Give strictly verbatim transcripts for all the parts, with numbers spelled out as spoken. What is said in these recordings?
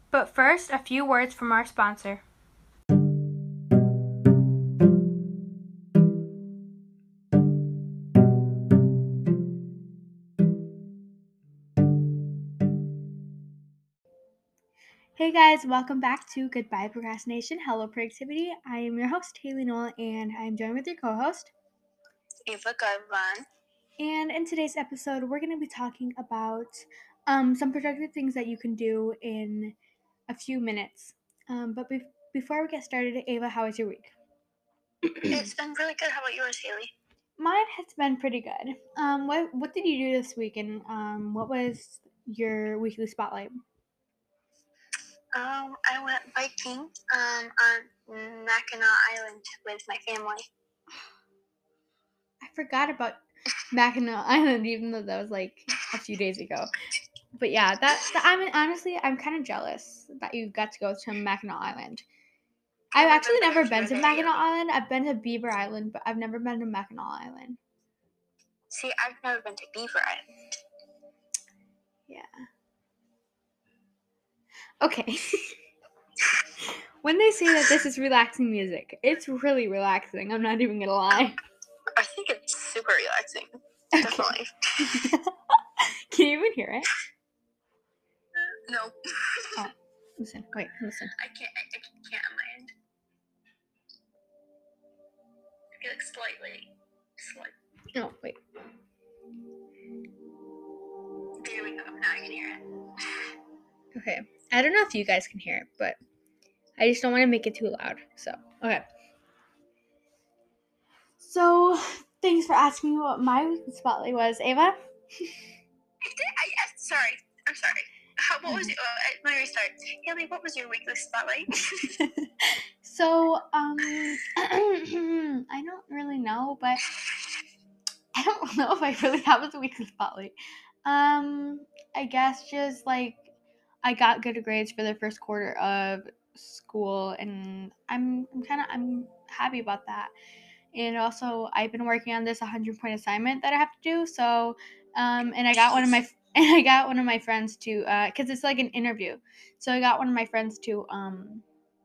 But first, a few words from our sponsor. Hey guys, welcome back to Goodbye Procrastination, Hello Productivity. I am your host, Haley Noel, and I am joined with your co-host, Eva Garvan. And in today's episode, we're going to be talking about um, some productive things that you can do in a few minutes. Um, but be- before we get started, Ava, how was your week? It's been really good. How about yours, Haley? Mine has been pretty good. Um, what what did you do this week, and um, what was your weekly spotlight? Um, I went biking um on Mackinac Island with my family. I forgot about Mackinac Island, even though that was like a few days ago. But yeah, that, that I mean, honestly, I'm kind of jealous that you got to go to Mackinac Island. I've I've actually never never been been to there, Mackinac Haley. Island. I've been to Beaver Island, but I've never been to Mackinac Island. See, I've never been to Beaver Island. Yeah. Okay. When they say that this is relaxing music, it's really relaxing. I'm not even gonna lie. I think it's super relaxing. Okay. Definitely. Can you even hear it? No. Oh, listen. Wait, listen. I can't. I, I can't on my end. I feel like slightly. Slightly. Oh, wait. There we go. Now I can hear it. Okay. I don't know if you guys can hear it, but I just don't want to make it too loud. So, okay. So, thanks for asking me what my weekly spotlight was, Ava. I did. I, I sorry. I'm sorry. How, what was it? Uh, let me restart. Haley, what was your weekly spotlight? So, um, I don't really know, but I don't know if I really have a weekly spotlight. Um, I guess just like I got good grades for the first quarter of school, and I'm I'm kind of I'm happy about that. And also, I've been working on this one hundred point assignment that I have to do. So, um, and I got one of my and I got one of my friends to uh, cause it's like an interview. So I got one of my friends to um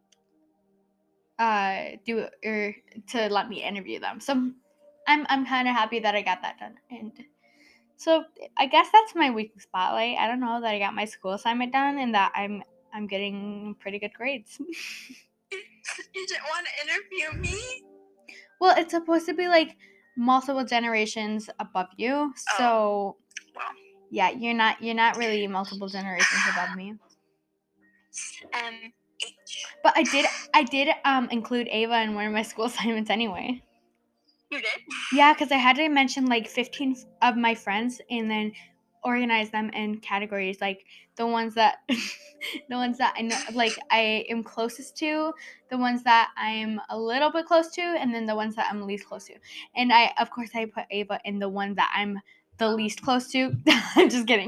uh do or to let me interview them. So I'm I'm kind of happy that I got that done. And so I guess that's my weekly spotlight. I don't know that I got my school assignment done and that I'm I'm getting pretty good grades. You didn't want to interview me? Well, it's supposed to be like multiple generations above you. So Oh. Well. yeah, you're not you're not really multiple generations above me. Um H. But I did I did um include Ava in one of my school assignments anyway. You did? Yeah, because I had to mention like fifteen of my friends and then organize them in categories, like the ones that the ones that I know, like I am closest to, the ones that I'm a little bit close to, and then the ones that I'm least close to. And I, of course, I put Ava in the one that I'm the least close to. I'm just kidding.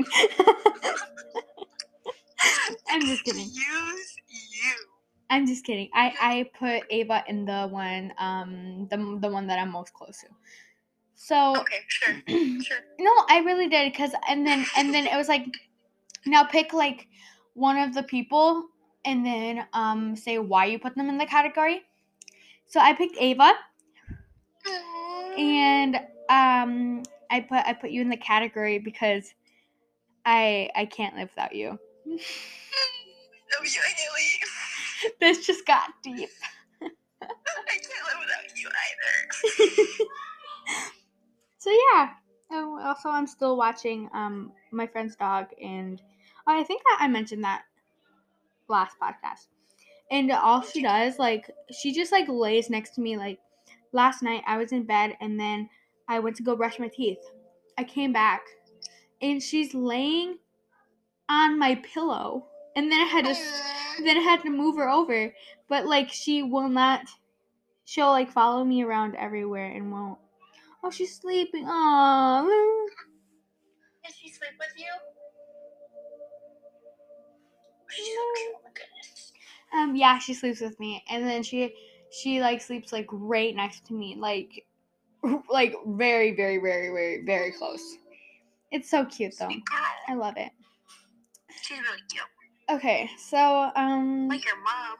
I'm just kidding. Use you. I'm just kidding. I, I put Ava in the one um the the one that I'm most close to. So okay, sure, sure. No, I really did, cause and then and then it was like, now pick like one of the people and then um say why you put them in the category. So I picked Ava, and um I put I put you in the category because I I can't live without you. Oh, you Haley. This just got deep. I can't live without you either. So yeah. Oh, also, I'm still watching um my friend's dog, and oh, I think that I mentioned that last podcast. And all she does, like, she just like lays next to me. Like last night, I was in bed, and then I went to go brush my teeth. I came back, and she's laying on my pillow, and then I had to then I had to move her over. But like, she will not. She'll like follow me around everywhere and won't. Oh, she's sleeping. Aww. Does she sleep with you? She's so cute. Oh my goodness. Um, yeah, she sleeps with me, and then she she like sleeps like right next to me, like like very very very very very close. It's so cute though. I love it. She's really cute. Okay, so um. Like your mom.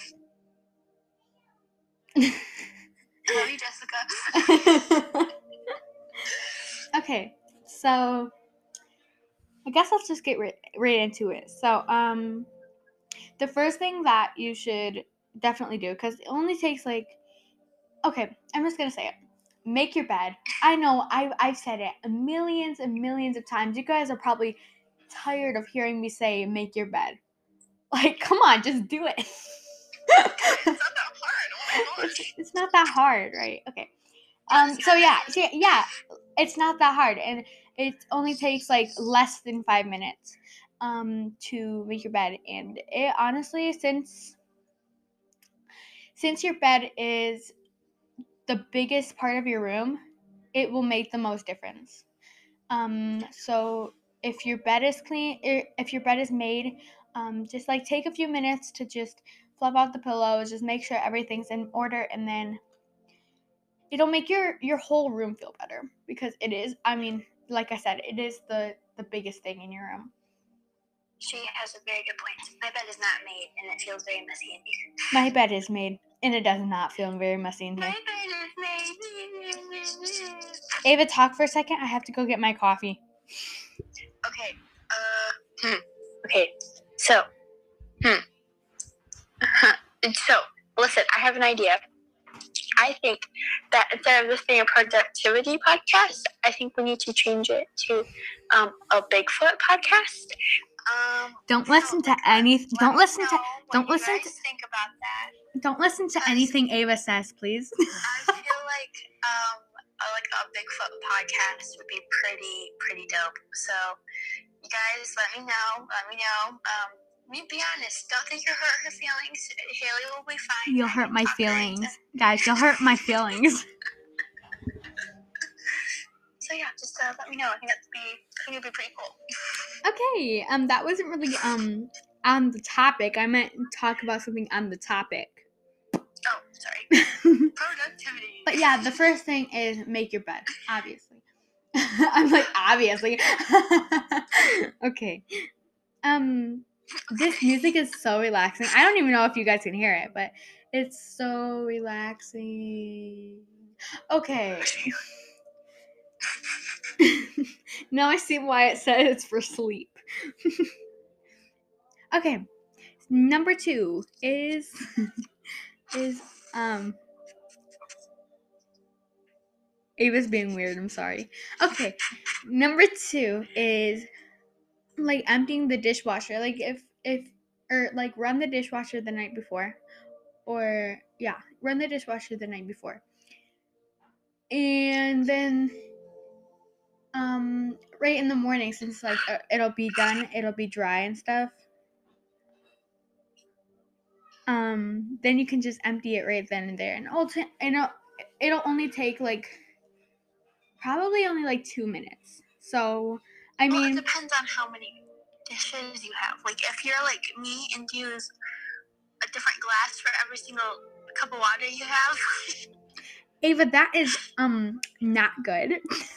I love you, Jessica. Okay, so I guess let's just get right, right into it. So um, the first thing that you should definitely do, because it only takes like, okay, I'm just gonna say it. Make your bed. I know I I've said it millions and millions of times. You guys are probably tired of hearing me say make your bed. Like, come on, just do it. It's not that hard. Oh my it's, gosh. it's not that hard, right? Okay. Um. So yeah, so yeah, it's not that hard, and it only takes like less than five minutes, um, to make your bed. And it honestly, since since your bed is the biggest part of your room, it will make the most difference. Um. So if your bed is clean, if your bed is made, um, just like take a few minutes to just flip out the pillows, just make sure everything's in order, and then it'll make your your whole room feel better, because it is, I mean, like I said, it is the the biggest thing in your room. She has a very good point. My bed is not made, and it feels very messy in here. My bed is made, and it does not feel very messy in My here. bed is made. Ava, talk for a second. I have to go get my coffee. Okay. Uh. Hmm. Okay. So. Hmm. So, listen. I have an idea. I think that instead of this being a productivity podcast, I think we need to change it to um, a Bigfoot podcast. Um, don't listen so, to any. Don't listen to. Don't what listen you guys to. think about that. Don't listen to anything Ava says, please. I feel like um, a, like a Bigfoot podcast would be pretty pretty dope. So, you guys, let me know. Let me know. Um, me be honest. Don't think you hurt her feelings. Haley will be fine. You'll I hurt can my talk her feelings, into- guys. You'll hurt my feelings. So yeah, just uh, let me know. I think that'd be, I think it'd be pretty cool. Okay. Um, that wasn't really um on the topic. I meant talk about something on the topic. Oh, sorry. Productivity. But yeah, the first thing is make your bed, obviously. I'm like, obviously. Okay. Um, this music is so relaxing. I don't even know if you guys can hear it, but it's so relaxing. Okay. Now I see why it says it's for sleep. Okay. Number two is is um Ava's being weird, I'm sorry. Okay. Number two is like emptying the dishwasher. Like if if or like run the dishwasher the night before. Or yeah, run the dishwasher the night before. And then um right in the morning, since like uh, it'll be done, it'll be dry and stuff. Um then you can just empty it right then and there. And ulti- and it'll, it'll only take like probably only like two minutes. So, I Well, mean, it depends on how many dishes you have. Like, if you're like me and use a different glass for every single cup of water you have. Ava, that is um not good.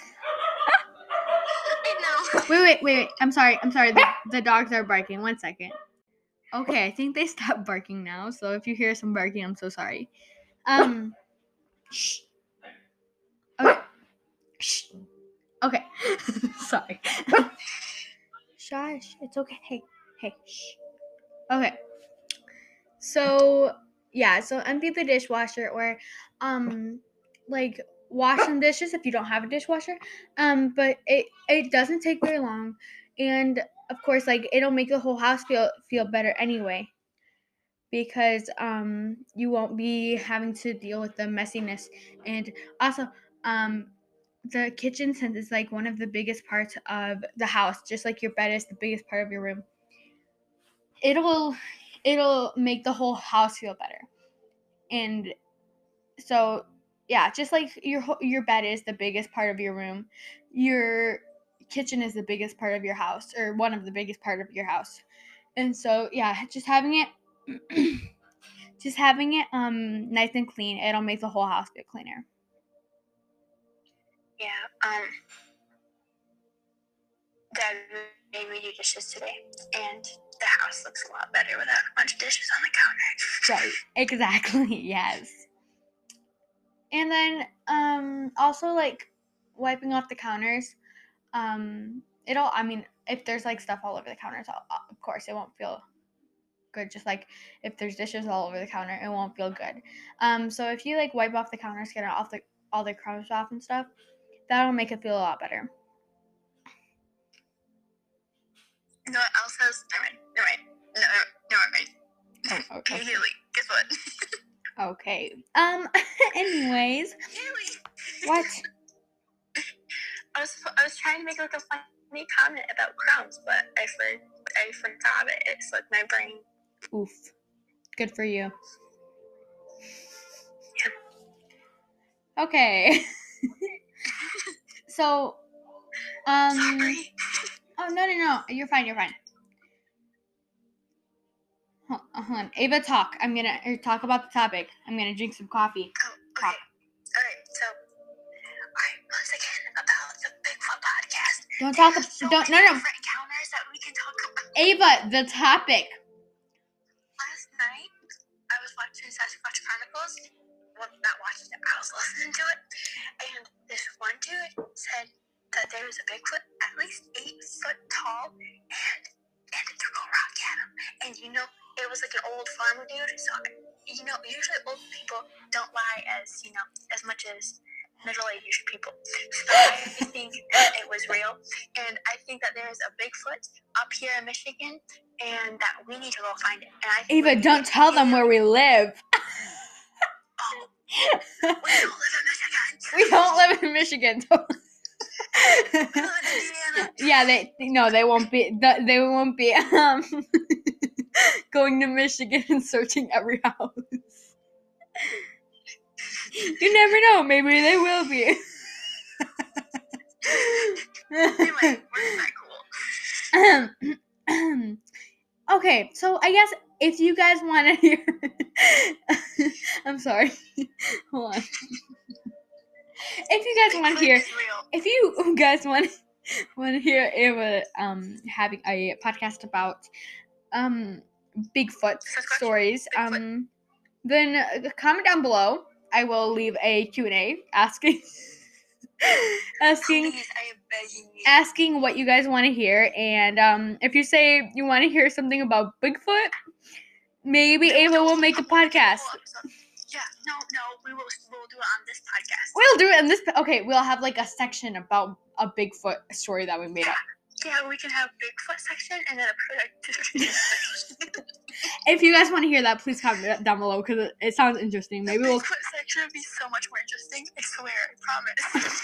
I know. Wait, wait, wait, wait. I'm sorry. I'm sorry. The, the dogs are barking. One second. Okay, I think they stopped barking now. So if you hear some barking, I'm so sorry. Um. Shh. Okay. Shh. Okay. Sorry. Shush. It's okay. Hey. Hey. Shh. Okay. So yeah. So empty the dishwasher, or um, like wash some dishes if you don't have a dishwasher. Um, but it it doesn't take very long, and of course, like it'll make the whole house feel feel better anyway, because um you won't be having to deal with the messiness. And also um the kitchen, since it's like one of the biggest parts of the house, just like your bed is the biggest part of your room, it'll it'll make the whole house feel better. And so yeah, just like your your bed is the biggest part of your room, your kitchen is the biggest part of your house, or one of the biggest part of your house. And so yeah, just having it just having it um nice and clean, it'll make the whole house feel cleaner. Yeah. Um. Dad made me do dishes today, and the house looks a lot better without a bunch of dishes on the counter. Right. Exactly. Yes. And then um also like wiping off the counters. Um it'll I mean if there's like stuff all over the counters, I'll, of course it won't feel good. Just like if there's dishes all over the counter, it won't feel good. Um so if you like wipe off the counters, get off the all the crumbs off and stuff, that'll make it feel a lot better. You know what else has? Never mind. Never mind. No, never mind. Oh, okay. Hey, Haley, guess what? Okay. Um. Anyways. Haley. What? I was I was trying to make like a funny comment about crumbs, but I for, I forgot it. It slipped my brain. Oof. Good for you. Yeah. Okay. So. Um. Sorry. Oh no no no! You're fine. You're fine. Hold on. Ava, talk. I'm gonna or talk about the topic. I'm gonna drink some coffee. Oh, okay. Talk. All right. So, all right. Once again about the Bigfoot podcast. Don't talk. Ab- so don't. many No no. different encounters that we can talk about. Ava, the topic. Last night, I was watching Sasquatch Chronicles. Well, not watching it. I was listening to it, and this one dude said that there was a Bigfoot at least eight foot tall, and and it threw a rock at him. And you know, it was like an old farmer dude. So you know, usually old people don't lie as you know as much as middle-aged people. So I think that it was real, and I think that there is a Bigfoot up here in Michigan, and that we need to go find it. And I think Ava, don't tell them where we live. Oh, we don't live in Michigan. We don't live in Michigan. Yeah, they no, they won't be. They won't be um going to Michigan and searching every house. You never know. Maybe they will be. Anyway, wasn't that cool? Okay, so I guess if you guys want to hear, I'm sorry. Hold on. If you guys want to hear, if you guys want want to hear Ava um having a podcast about um Bigfoot stories, um then uh, comment down below. I will leave a Q and A asking asking Please, I am begging you. asking what you guys want to hear, and um if you say you want to hear something about Bigfoot, maybe Ava will make a podcast. Yeah, no, no, we will we'll do it on this podcast. We'll do it in this. Okay, we'll have like a section about a Bigfoot story that we made up. Yeah, we can have Bigfoot section and then a productivity section. If you guys want to hear that, please comment down below because it, it sounds interesting. Maybe the we'll. Bigfoot section would be so much more interesting. I swear, I promise.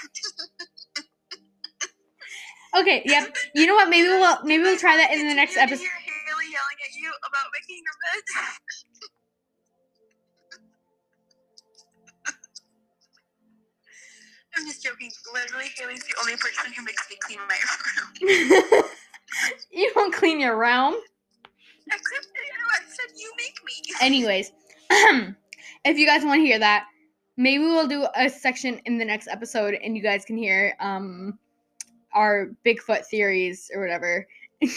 Okay, yep. You know what? Maybe we'll maybe we'll try that in the next episode. Did you hear Haley yelling at you about making your bed? I'm just joking. Literally, Haley's the only person who makes me clean my room. You don't clean your room. I, could, I said you make me. Anyways, if you guys want to hear that, maybe we'll do a section in the next episode, and you guys can hear um our Bigfoot theories or whatever.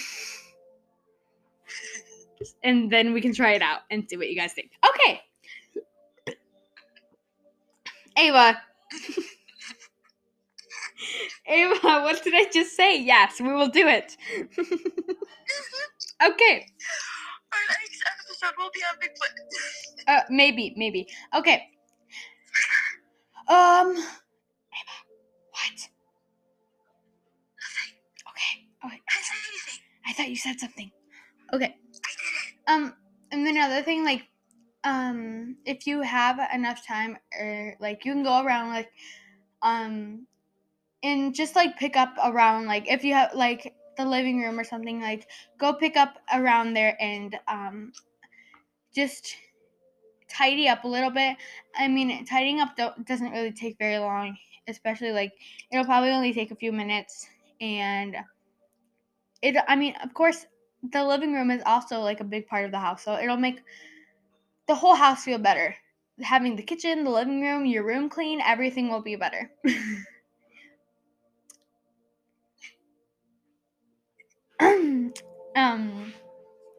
And then we can try it out and see what you guys think. Okay. Ava. Ava, what did I just say? Yes, we will do it. Okay. Our next episode will be on Bigfoot. Uh, maybe, maybe. Okay. Um. Ava, what? Nothing. Okay. Okay. I didn't say anything. I thought you said something. Okay. I didn't. Um, and then another thing, like, um, if you have enough time, or like, you can go around, like, um, and just like pick up around, like, if you have like the living room or something, like, go pick up around there and um, just tidy up a little bit. I mean, tidying up don't, doesn't really take very long, especially like it'll probably only take a few minutes, and it. I mean, of course, the living room is also like a big part of the house, so it'll make the whole house feel better. Having the kitchen, the living room, your room clean, everything will be better. um,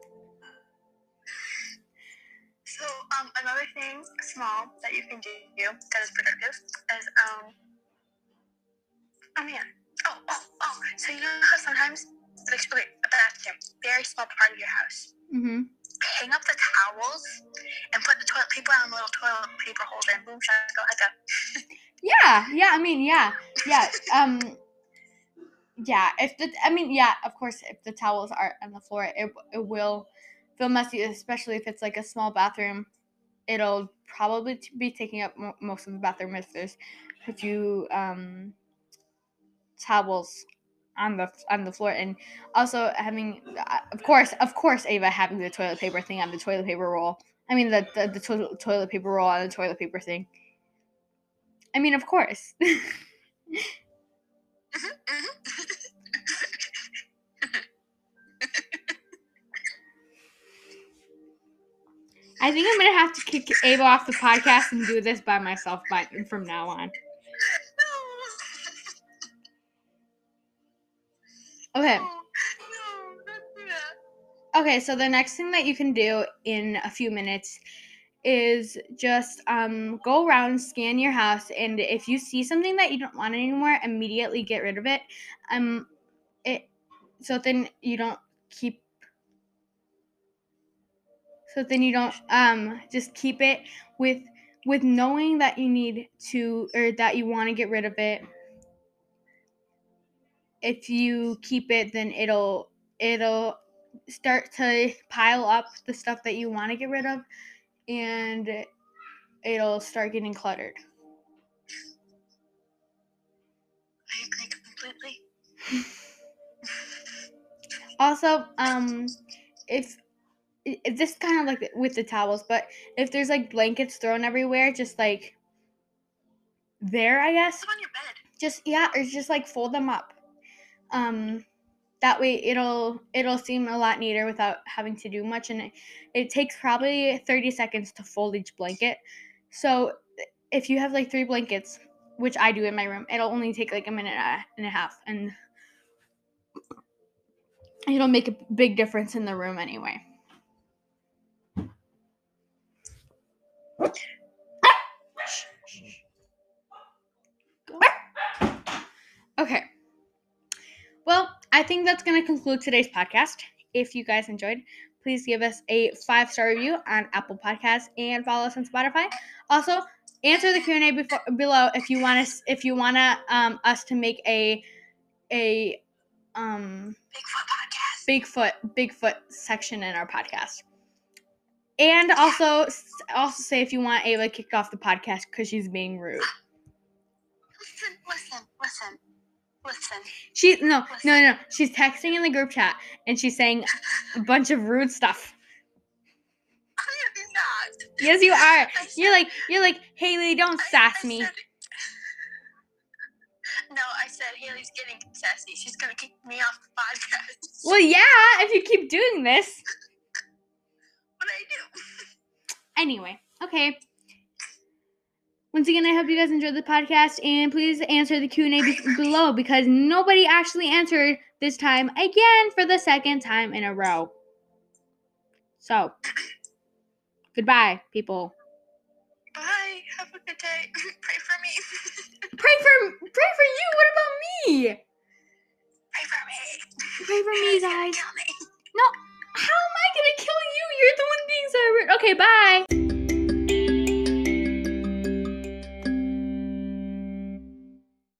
something small that you can do that is productive is, um, oh man, oh, oh, oh, so you know how sometimes, like, okay, a bathroom, very small part of your house. Mm-hmm. Hang up the towels and put the toilet paper on a little toilet paper holder and boom, shut, go, like that. Yeah, yeah, I mean, yeah, yeah, um, yeah, if the, I mean, yeah, of course, if the towels are on the floor, it, it will feel messy, especially if it's, like, a small bathroom. It'll probably t- be taking up mo- most of the bathroom if there's a few, um, towels on the on the floor, and also having, uh, of course, of course, Ava having the toilet paper thing on the toilet paper roll. I mean, the the, the to- toilet paper roll on the toilet paper thing. I mean, of course. I think I'm gonna have to kick Ava off the podcast and do this by myself, by from now on. Okay. No, no, don't do that. Okay, so the next thing that you can do in a few minutes is just um, go around, scan your house, and if you see something that you don't want anymore, immediately get rid of it. Um, it so then you don't keep. So then you don't um just keep it with with knowing that you need to, or that you want to get rid of it. If you keep it, then it'll it'll start to pile up the stuff that you want to get rid of, and it'll start getting cluttered. I agree completely. Also, um, if, if this kind of like with the towels, but if there's like blankets thrown everywhere, just like there, I guess. Put them on your bed. Just yeah, or just like fold them up. Um, that way it'll it'll seem a lot neater without having to do much, and it, it takes probably thirty seconds to fold each blanket. So if you have like three blankets, which I do in my room, it'll only take like a minute and a half, and it'll make a big difference in the room anyway. Okay. Well, I think that's going to conclude today's podcast. If you guys enjoyed, please give us a five-star review on Apple Podcasts and follow us on Spotify. Also, answer the Q and A before, below if you want us if you want to um, us to make a a um Bigfoot podcast. Bigfoot Bigfoot section in our podcast. And also also say if you want Ava kicked off the podcast because she's being rude. Listen, listen, listen, listen. She no no no. She's texting in the group chat and she's saying a bunch of rude stuff. I am not. Yes, you are. I You're said- like you're like Haley. Don't I- sass I me. said- No, I said Haley's getting sassy. She's gonna kick me off the podcast. Well, yeah. If you keep doing this. What do I do? Anyway, okay. Once again, I hope you guys enjoyed the podcast, and please answer the Q and A be- below because nobody actually answered this time again for the second time in a row. So, goodbye, people. Bye. Have a good day. Pray for me. Pray for pray for you. What about me? Pray for me. Pray for me, He's gonna guys. kill me. No, how am I gonna kill you? You're the one being so rude. Okay, bye.